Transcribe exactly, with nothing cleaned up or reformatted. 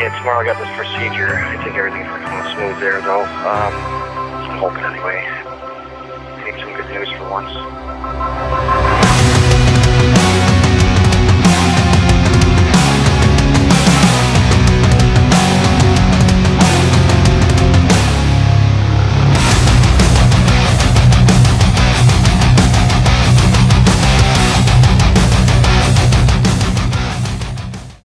Yeah, tomorrow I got this procedure. I think everything's going smooth there, though. Um, I'm hoping anyway. I need some good news for once.